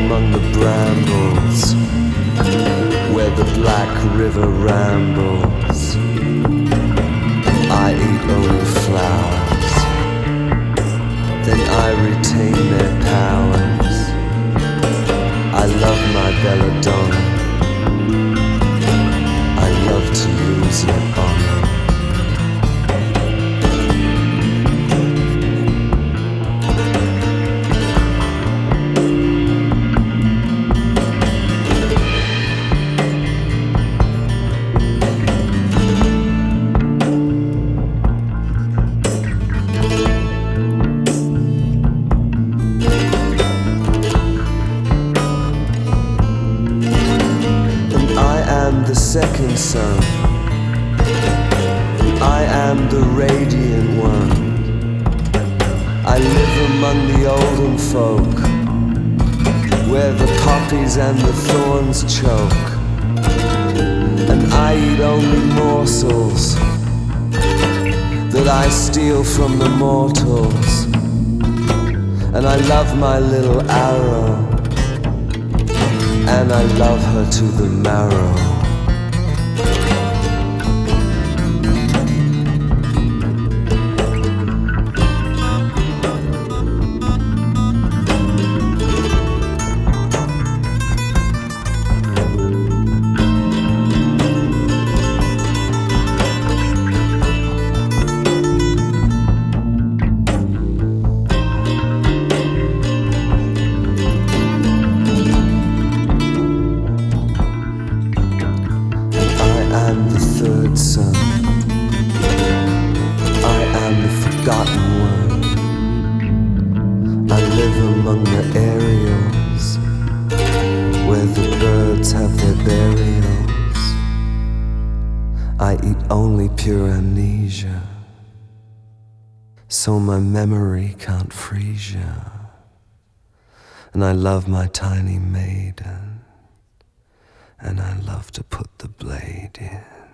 among the brambles, where the black river rambles. I eat only flowers, then I retain their powers. I love my belladonna, I love to lose your honor. The second sun, I am the radiant one. I live among the olden folk, where the poppies and the thorns choke. And I eat only morsels that I steal from the mortals. And I love my little arrow, and I love her to the marrow. Third son, I am the forgotten one. I live among the aerials, where the birds have their burials. I eat only pure amnesia, so my memory can't freeze ya. And I love my tiny maiden, and I love to put the blade in.